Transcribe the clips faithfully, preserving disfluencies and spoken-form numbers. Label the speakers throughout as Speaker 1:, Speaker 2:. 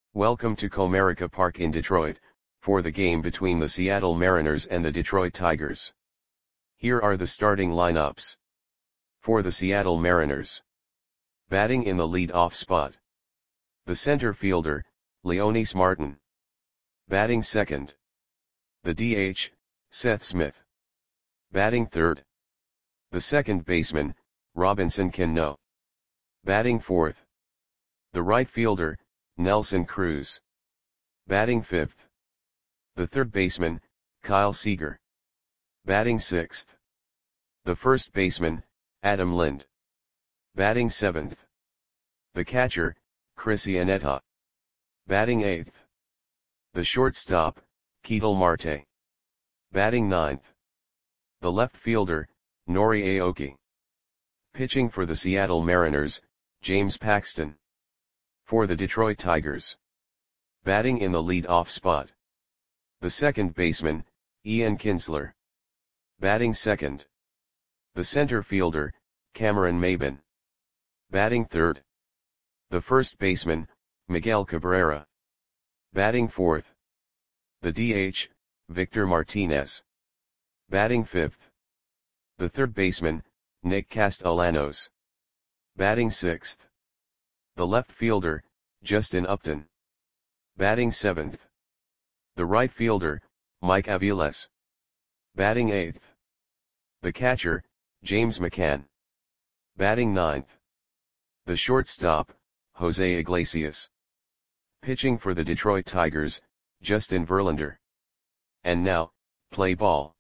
Speaker 1: Welcome to Comerica Park in Detroit, for the game between the Seattle Mariners and the Detroit Tigers. Here are the starting lineups. For the Seattle Mariners. Batting in the lead-off spot. The center fielder, Leonys Martin. Batting second. The D H, Seth Smith. Batting third. The second baseman, Robinson Cano. Batting fourth. The right fielder, Nelson Cruz. Batting fifth. The third baseman, Kyle Seager. Batting sixth. The first baseman, Adam Lind. Batting seventh. The catcher, Chris Iannetta. Batting eighth. The shortstop, Ketel Marte. Batting ninth. The left fielder, Nori Aoki. Pitching for the Seattle Mariners, James Paxton. For the Detroit Tigers. Batting in the lead-off spot. The second baseman, Ian Kinsler. Batting second. The center fielder, Cameron Maybin. Batting third. The first baseman, Miguel Cabrera. Batting fourth. The D H, Victor Martinez. Batting fifth. The third baseman, Nick Castellanos. Batting sixth. The left fielder, Justin Upton. Batting seventh. The right fielder, Mike Aviles. Batting eighth. The catcher, James McCann. Batting ninth. The shortstop, Jose Iglesias. Pitching for the Detroit Tigers, Justin Verlander. And now, play ball.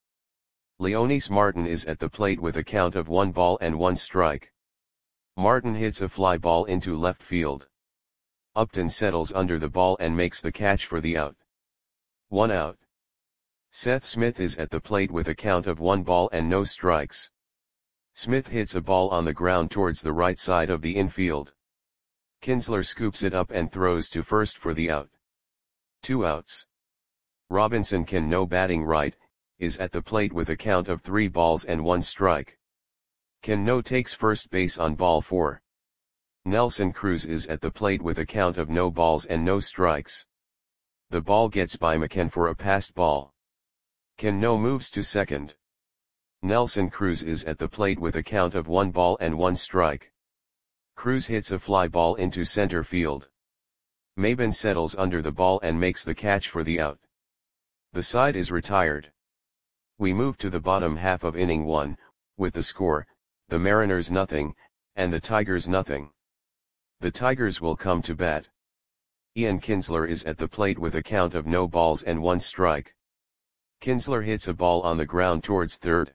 Speaker 1: Leonys Martin is at the plate with a count of one ball and one strike. Martin hits a fly ball into left field. Upton settles under the ball and makes the catch for the out. One out. Seth Smith is at the plate with a count of one ball and no strikes. Smith hits a ball on the ground towards the right side of the infield. Kinsler scoops it up and throws to first for the out. Two outs. Robinson Cano, batting right, is at the plate with a count of three balls and one strike. Cano takes first base on ball four. Nelson Cruz is at the plate with a count of no balls and no strikes. The ball gets by McCann for a passed ball. Cano moves to second. Nelson Cruz is at the plate with a count of one ball and one strike. Cruz hits a fly ball into center field. Maybin settles under the ball and makes the catch for the out. The side is retired. We move to the bottom half of inning one, with the score, the Mariners nothing, and the Tigers nothing. The Tigers will come to bat. Ian Kinsler is at the plate with a count of no balls and one strike. Kinsler hits a ball on the ground towards third.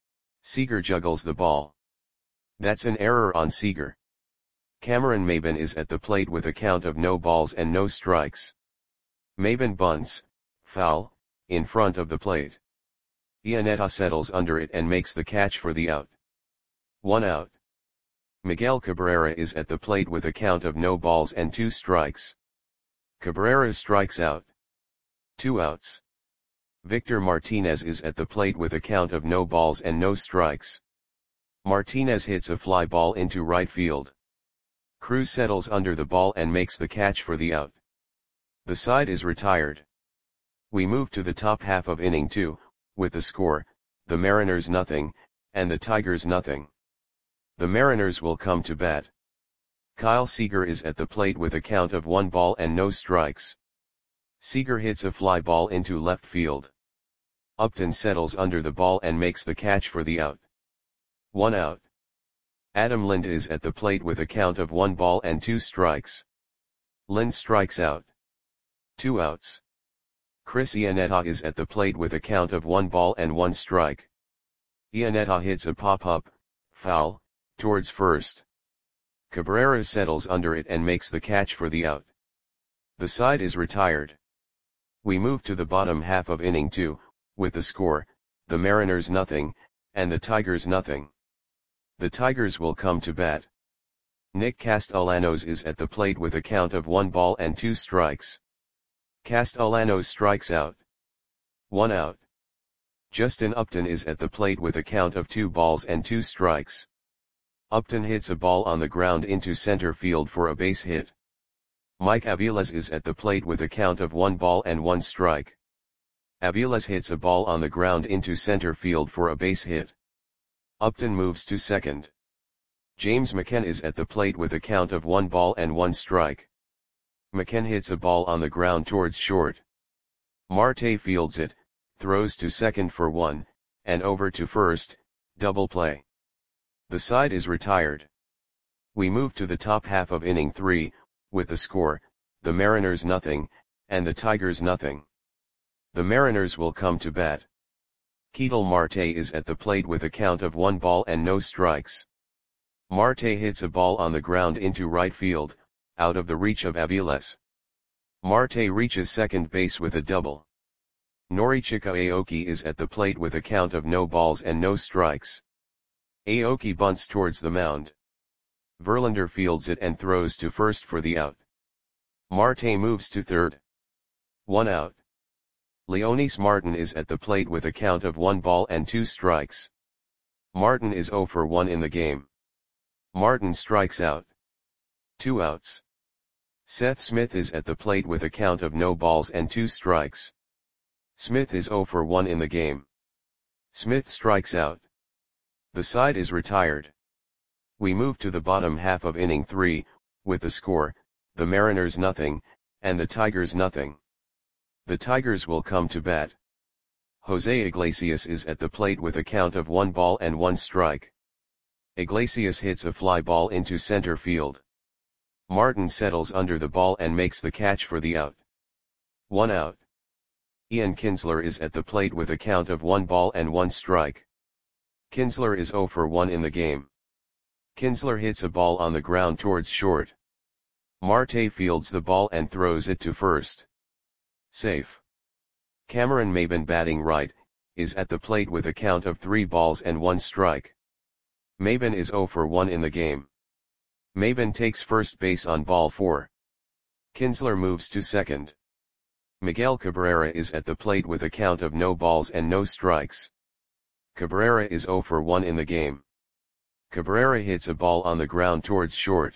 Speaker 1: Seager juggles the ball. That's an error on Seager. Cameron Maybin is at the plate with a count of no balls and no strikes. Maybin bunts, foul, in front of the plate. Iannetta settles under it and makes the catch for the out. One out. Miguel Cabrera is at the plate with a count of no balls and two strikes. Cabrera strikes out. Two outs. Victor Martinez is at the plate with a count of no balls and no strikes. Martinez hits a fly ball into right field. Cruz settles under the ball and makes the catch for the out. The side is retired. We move to the top half of inning two, with the score, the Mariners nothing, and the Tigers nothing. The Mariners will come to bat. Kyle Seager is at the plate with a count of one ball and no strikes. Seager hits a fly ball into left field. Upton settles under the ball and makes the catch for the out. One out. Adam Lind is at the plate with a count of one ball and two strikes. Lind strikes out. Two outs. Chris Iannetta is at the plate with a count of one ball and one strike. Iannetta hits a pop-up, foul, towards first. Cabrera settles under it and makes the catch for the out. The side is retired. We move to the bottom half of inning two, with the score, the Mariners nothing, and the Tigers nothing. The Tigers will come to bat. Nick Castellanos is at the plate with a count of one ball and two strikes. Castellanos strikes out. One out. Justin Upton is at the plate with a count of two balls and two strikes. Upton hits a ball on the ground into center field for a base hit. Mike Aviles is at the plate with a count of one ball and one strike. Aviles hits a ball on the ground into center field for a base hit. Upton moves to second. James McCann is at the plate with a count of one ball and one strike. McCann hits a ball on the ground towards short. Marte fields it, throws to second for one, and over to first, double play. The side is retired. We move to the top half of inning three, with the score, the Mariners nothing, and the Tigers nothing. The Mariners will come to bat. Ketel Marte is at the plate with a count of one ball and no strikes. Marte hits a ball on the ground into right field, out of the reach of Aviles. Marte reaches second base with a double. Norichika Aoki is at the plate with a count of no balls and no strikes. Aoki bunts towards the mound. Verlander fields it and throws to first for the out. Marte moves to third. One out. Leonys Martin is at the plate with a count of one ball and two strikes. Martin is zero for one in the game. Martin strikes out. Two outs. Seth Smith is at the plate with a count of no balls and two strikes. Smith is zero for one in the game. Smith strikes out. The side is retired. We move to the bottom half of inning three, with the score, the Mariners nothing, and the Tigers nothing. The Tigers will come to bat. Jose Iglesias is at the plate with a count of one ball and one strike. Iglesias hits a fly ball into center field. Martin settles under the ball and makes the catch for the out. One out. Ian Kinsler is at the plate with a count of one ball and one strike. Kinsler is zero for one in the game. Kinsler hits a ball on the ground towards short. Marte fields the ball and throws it to first. Safe. Cameron Maybin, batting right, is at the plate with a count of three balls and one strike. Maybin is zero for one in the game. Maybin takes first base on ball four. Kinsler moves to second. Miguel Cabrera is at the plate with a count of no balls and no strikes. Cabrera is zero for one in the game. Cabrera hits a ball on the ground towards short.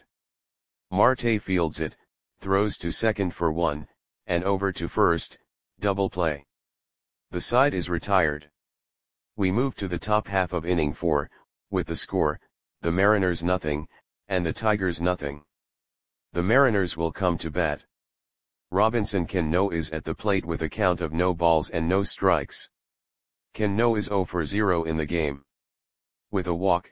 Speaker 1: Marte fields it, throws to second for one, and over to first, double play. The side is retired. We move to the top half of inning four, with the score, the Mariners nothing, and the Tigers nothing. The Mariners will come to bat. Robinson Cano is at the plate with a count of no balls and no strikes. Cano is zero for zero in the game. With a walk.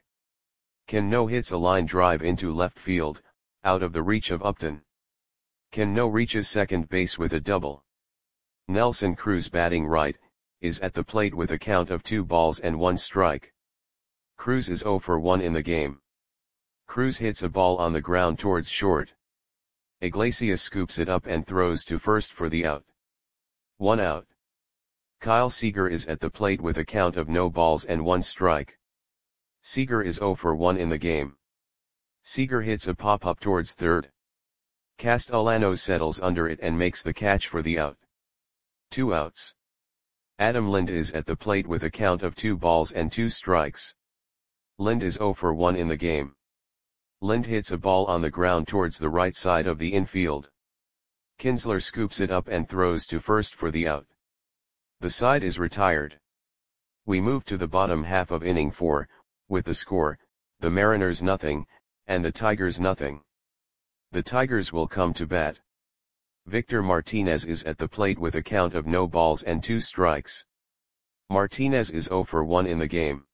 Speaker 1: Cano hits a line drive into left field, out of the reach of Upton. Cano reaches second base with a double. Nelson Cruz, batting right, is at the plate with a count of two balls and one strike. Cruz is zero for one in the game. Cruz hits a ball on the ground towards short. Iglesias scoops it up and throws to first for the out. One out. Kyle Seager is at the plate with a count of no balls and one strike. Seager is zero for one in the game. Seager hits a pop-up towards third. Castellanos settles under it and makes the catch for the out. Two outs. Adam Lind is at the plate with a count of two balls and two strikes. Lind is zero for one in the game. Lind hits a ball on the ground towards the right side of the infield. Kinsler scoops it up and throws to first for the out. The side is retired. We move to the bottom half of inning four, with the score, the Mariners nothing, and the Tigers nothing. The Tigers will come to bat. Victor Martinez is at the plate with a count of no balls and two strikes. Martinez is zero for one in the game.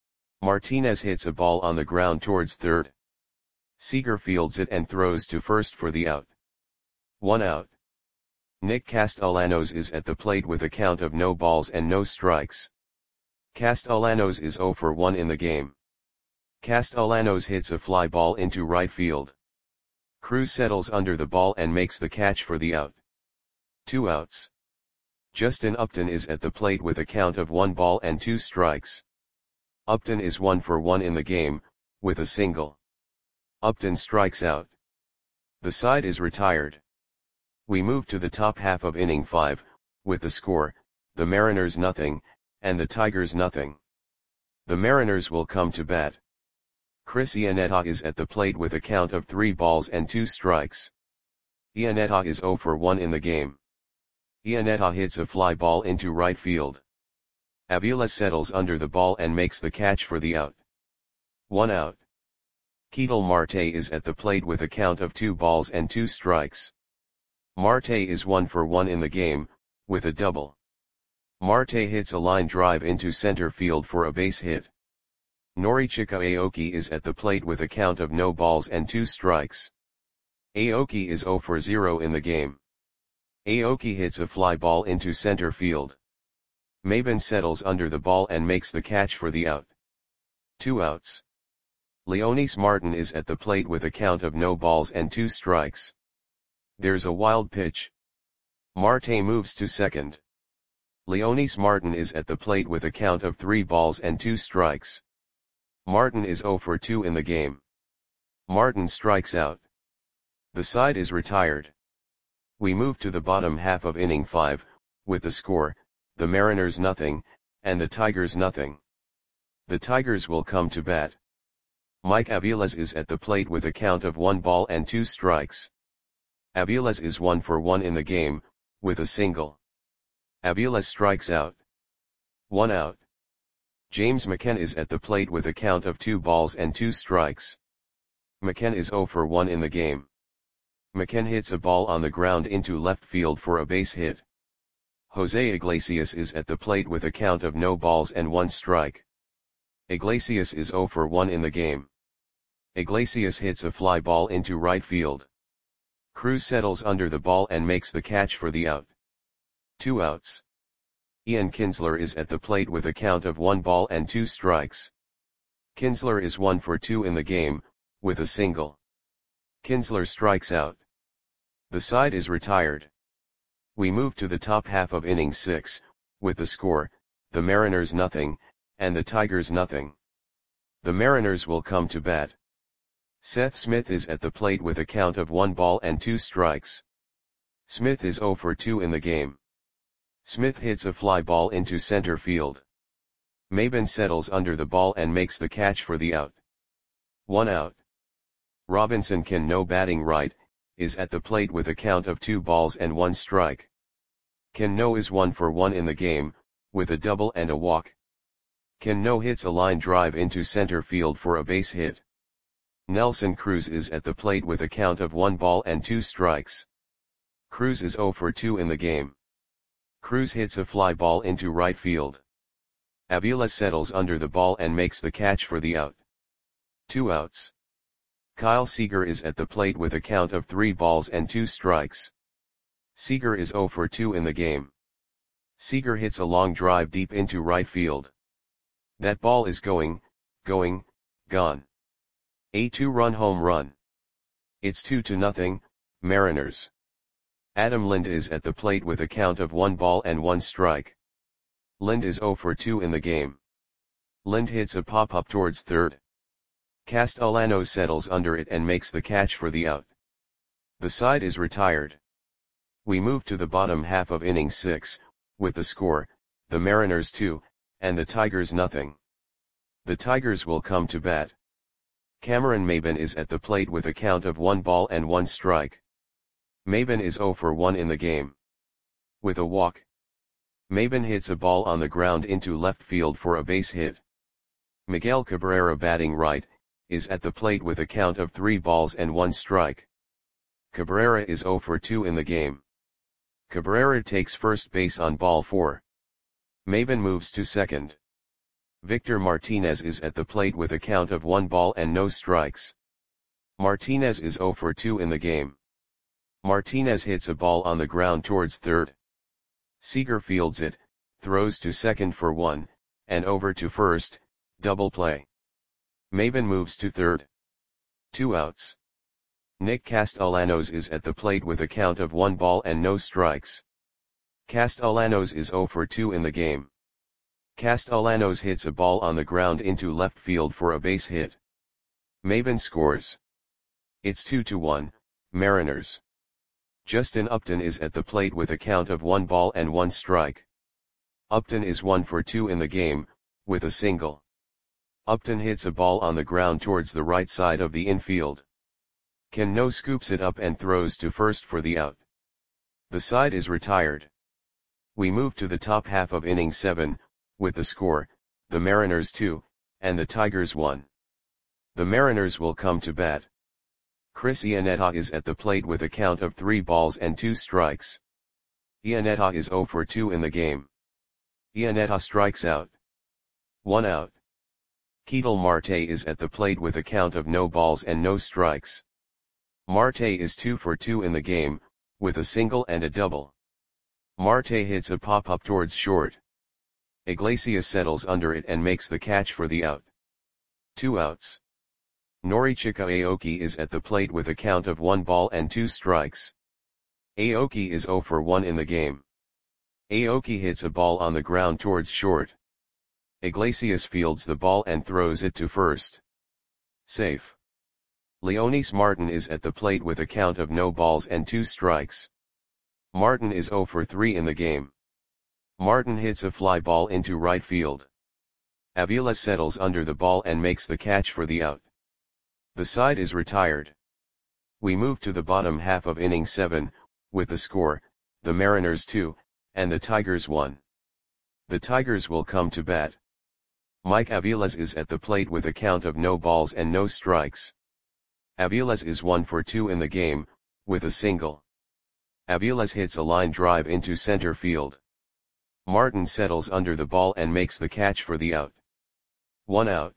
Speaker 1: Martinez hits a ball on the ground towards third. Seager fields it and throws to first for the out. One out. Nick Castellanos is at the plate with a count of no balls and no strikes. Castellanos is zero for one in the game. Castellanos hits a fly ball into right field. Cruz settles under the ball and makes the catch for the out. Two outs. Justin Upton is at the plate with a count of one ball and two strikes. Upton is one for one in the game, with a single. Upton strikes out. The side is retired. We move to the top half of inning five, with the score, the Mariners nothing, and the Tigers nothing. The Mariners will come to bat. Chris Iannetta is at the plate with a count of three balls and two strikes. Iannetta is zero for one in the game. Iannetta hits a fly ball into right field. Avila settles under the ball and makes the catch for the out. One out. Ketel Marte is at the plate with a count of two balls and two strikes. Marte is one for one in the game, with a double. Marte hits a line drive into center field for a base hit. Norichika Aoki is at the plate with a count of no balls and two strikes. Aoki is zero for zero in the game. Aoki hits a fly ball into center field. Maben settles under the ball and makes the catch for the out. Two outs. Leonys Martin is at the plate with a count of no balls and two strikes. There's a wild pitch. Marte moves to second. Leonys Martin is at the plate with a count of three balls and two strikes. Martin is zero for two in the game. Martin strikes out. The side is retired. We move to the bottom half of inning five, with the score, the Mariners nothing, and the Tigers nothing. The Tigers will come to bat. Mike Aviles is at the plate with a count of one ball and two strikes. Aviles is one for one in the game, with a single. Aviles strikes out. One out. James McKenna is at the plate with a count of two balls and two strikes. McKenna is zero for one in the game. McKenna hits a ball on the ground into left field for a base hit. Jose Iglesias is at the plate with a count of no balls and one strike. Iglesias is zero for one in the game. Iglesias hits a fly ball into right field. Cruz settles under the ball and makes the catch for the out. Two outs. Ian Kinsler is at the plate with a count of one ball and two strikes. Kinsler is one for two in the game, with a single. Kinsler strikes out. The side is retired. We move to the top half of inning six, with the score, the Mariners nothing, and the Tigers nothing. The Mariners will come to bat. Seth Smith is at the plate with a count of one ball and two strikes. Smith is zero for two in the game. Smith hits a fly ball into center field. Maben settles under the ball and makes the catch for the out. One out. Robinson Cano, batting right, is at the plate with a count of two balls and one strike. Cano is one for one in the game, with a double and a walk. Cano hits a line drive into center field for a base hit. Nelson Cruz is at the plate with a count of one ball and two strikes. Cruz is zero for two in the game. Cruz hits a fly ball into right field. Avila settles under the ball and makes the catch for the out. Two outs. Kyle Seager is at the plate with a count of three balls and two strikes. Seager is zero for two in the game. Seager hits a long drive deep into right field. That ball is going, going, gone. A two-run home run. It's two to nothing, Mariners. Adam Lind is at the plate with a count of one ball and one strike. Lind is zero for two in the game. Lind hits a pop-up towards third. Castellanos settles under it and makes the catch for the out. The side is retired. We move to the bottom half of inning six, with the score, the Mariners two, and the Tigers nothing. The Tigers will come to bat. Cameron Maben is at the plate with a count of one ball and one strike. Maben is zero for one in the game. With a walk. Maben hits a ball on the ground into left field for a base hit. Miguel Cabrera, batting right, is at the plate with a count of three balls and one strike. Cabrera is zero for two in the game. Cabrera takes first base on ball four. Maben moves to second. Victor Martinez is at the plate with a count of one ball and no strikes. Martinez is zero for two in the game. Martinez hits a ball on the ground towards third. Seager fields it, throws to second for one, and over to first, double play. Maben moves to third. Two outs. Nick Castellanos is at the plate with a count of one ball and no strikes. Castellanos is zero for two in the game. Castellanos hits a ball on the ground into left field for a base hit. Maben scores. It's two to one, Mariners. Justin Upton is at the plate with a count of one ball and one strike. Upton is one for two in the game, with a single. Upton hits a ball on the ground towards the right side of the infield. Cano scoops it up and throws to first for the out. The side is retired. We move to the top half of inning seven, with the score, the Mariners two, and the Tigers one. The Mariners will come to bat. Chris Iannetta is at the plate with a count of three balls and two strikes. Iannetta is zero for two in the game. Iannetta strikes out. One out. Ketel Marte is at the plate with a count of no balls and no strikes. Marte is two for two in the game, with a single and a double. Marte hits a pop-up towards short. Iglesias settles under it and makes the catch for the out. Two outs. Norichika Aoki is at the plate with a count of one ball and two strikes. Aoki is zero for one in the game. Aoki hits a ball on the ground towards short. Iglesias fields the ball and throws it to first. Safe. Leonys Martin is at the plate with a count of no balls and two strikes. Martin is zero for three in the game. Martin hits a fly ball into right field. Avila settles under the ball and makes the catch for the out. The side is retired. We move to the bottom half of inning seven, with the score, the Mariners two, and the Tigers one. The Tigers will come to bat. Mike Aviles is at the plate with a count of no balls and no strikes. Aviles is one for two in the game, with a single. Aviles hits a line drive into center field. Martin settles under the ball and makes the catch for the out. One out.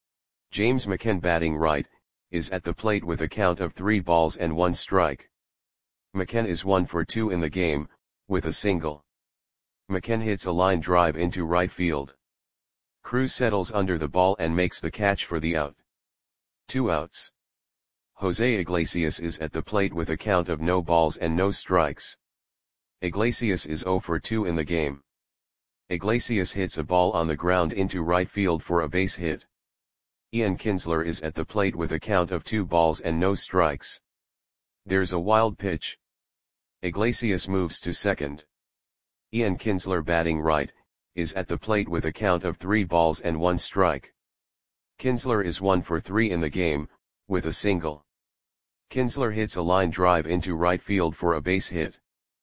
Speaker 1: James McCann, batting right, is at the plate with a count of three balls and one strike. McCann is one for two in the game, with a single. McCann hits a line drive into right field. Cruz settles under the ball and makes the catch for the out. Two outs. Jose Iglesias is at the plate with a count of no balls and no strikes. Iglesias is zero for two in the game. Iglesias hits a ball on the ground into right field for a base hit. Ian Kinsler is at the plate with a count of two balls and no strikes. There's a wild pitch. Iglesias moves to second. Ian Kinsler, batting right, is at the plate with a count of three balls and one strike. Kinsler is one for three in the game, with a single. Kinsler hits a line drive into right field for a base hit.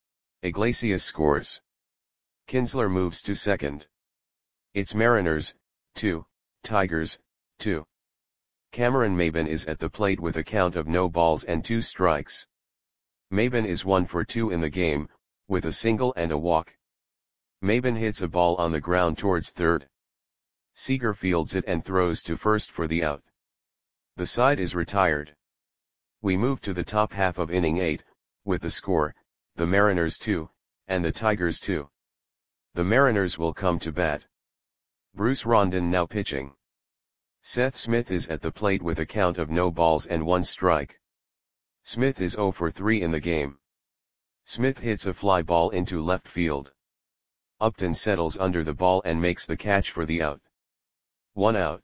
Speaker 1: Iglesias scores. Kinsler moves to second. It's Mariners, two, Tigers, two. Cameron Maybin is at the plate with a count of no balls and two strikes. Maybin is one for two in the game, with a single and a walk. Maybin hits a ball on the ground towards third. Seager fields it and throws to first for the out. The side is retired. We move to the top half of inning eight, with the score, the Mariners two, and the Tigers two. The Mariners will come to bat. Bruce Rondon now pitching. Seth Smith is at the plate with a count of no balls and one strike. Smith is zero for three in the game. Smith hits a fly ball into left field. Upton settles under the ball and makes the catch for the out. One out.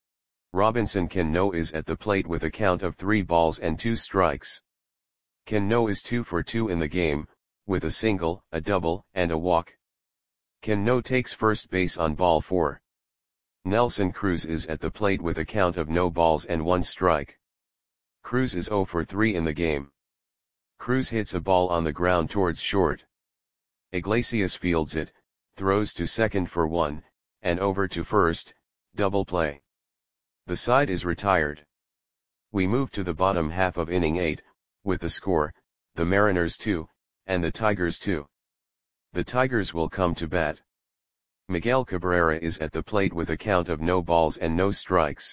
Speaker 1: Robinson Cano is at the plate with a count of three balls and two strikes. Cano is two for two in the game, with a single, a double, and a walk. Cano takes first base on ball four. Nelson Cruz is at the plate with a count of no balls and one strike. Cruz is zero for three in the game. Cruz hits a ball on the ground towards short. Iglesias fields it, throws to second for one, and over to first, double play. The side is retired. We move to the bottom half of inning eight, with the score, the Mariners two, and the Tigers two. The Tigers will come to bat. Miguel Cabrera is at the plate with a count of no balls and no strikes.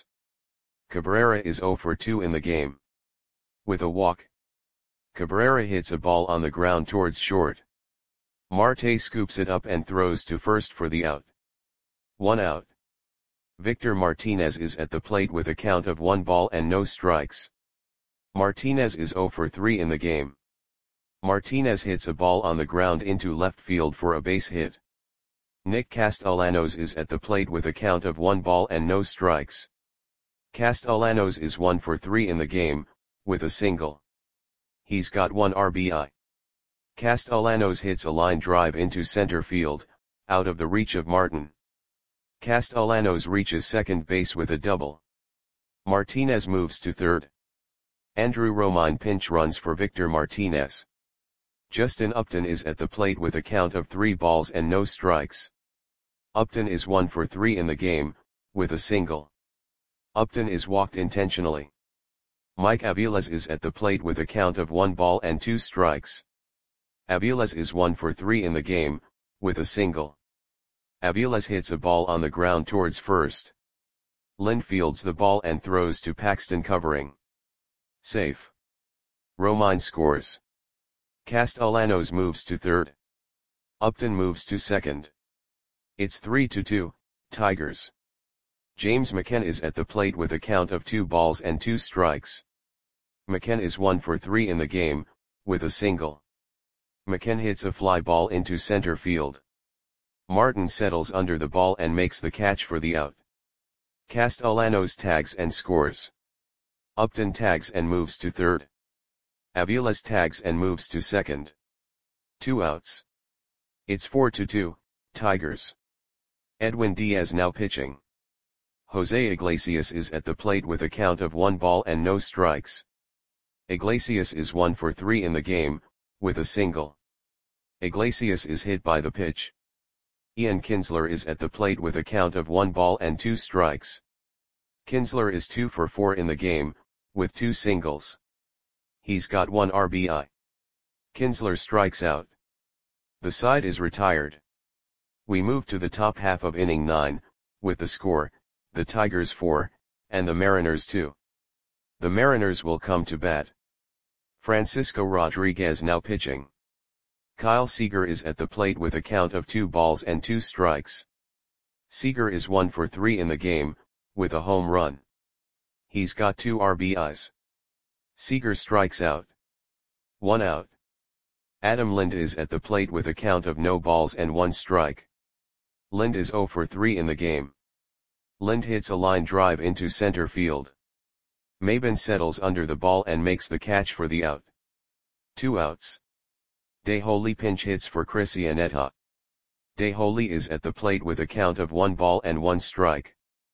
Speaker 1: Cabrera is zero for two in the game. With a walk. Cabrera hits a ball on the ground towards short. Marte scoops it up and throws to first for the out. One out. Victor Martinez is at the plate with a count of one ball and no strikes. Martinez is zero for three in the game. Martinez hits a ball on the ground into left field for a base hit. Nick Castellanos is at the plate with a count of one ball and no strikes. Castellanos is one for three in the game, with a single. He's got one R B I. Castellanos hits a line drive into center field, out of the reach of Martin. Castellanos reaches second base with a double. Martinez moves to third. Andrew Romine pinch runs for Victor Martinez. Justin Upton is at the plate with a count of three balls and no strikes. Upton is one for three in the game, with a single. Upton is walked intentionally. Mike Aviles is at the plate with a count of one ball and two strikes. Aviles is one for three in the game, with a single. Aviles hits a ball on the ground towards first. Lind fields the ball and throws to Paxton covering. Safe. Romine scores. Castellanos moves to third. Upton moves to second. It's three to two, Tigers. James McKenna is at the plate with a count of two balls and two strikes. McKenna is one for three in the game, with a single. McKenna hits a fly ball into center field. Martin settles under the ball and makes the catch for the out. Castellanos tags and scores. Upton tags and moves to third. Aviles tags and moves to second. Two outs. It's four to two, Tigers. Edwin Diaz now pitching. Jose Iglesias is at the plate with a count of one ball and no strikes. Iglesias is one for three in the game, with a single. Iglesias is hit by the pitch. Ian Kinsler is at the plate with a count of one ball and two strikes. Kinsler is two for four in the game, with two singles. He's got one R B I. Kinsler strikes out. The side is retired. We move to the top half of inning nine, with the score, the Tigers four, and the Mariners two. The Mariners will come to bat. Francisco Rodriguez now pitching. Kyle Seager is at the plate with a count of two balls and two strikes. Seager is one for three in the game, with a home run. He's got two R B Is. Seager strikes out. One out. Adam Lind is at the plate with a count of no balls and one strike. Lind is zero for three in the game. Lind hits a line drive into center field. Maben settles under the ball and makes the catch for the out. Two outs. DeHoly pinch hits for Chris Iannetta. DeHoly is at the plate with a count of one ball and one strike.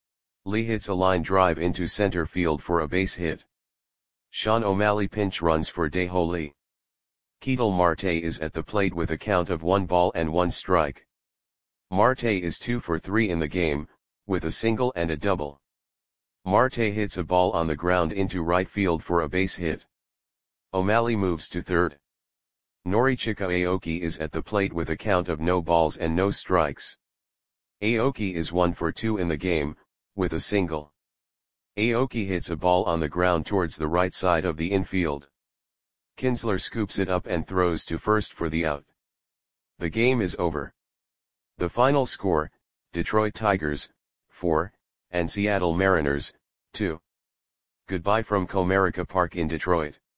Speaker 1: Lee hits a line drive into center field for a base hit. Sean O'Malley pinch runs for DeHoly. Ketel Marte is at the plate with a count of one ball and one strike. Marte is two for three in the game, with a single and a double. Marte hits a ball on the ground into right field for a base hit. O'Malley moves to third. Norichika Aoki is at the plate with a count of no balls and no strikes. Aoki is one for two in the game, with a single. Aoki hits a ball on the ground towards the right side of the infield. Kinsler scoops it up and throws to first for the out. The game is over. The final score, Detroit Tigers, four, and Seattle Mariners, two. Goodbye from Comerica Park in Detroit.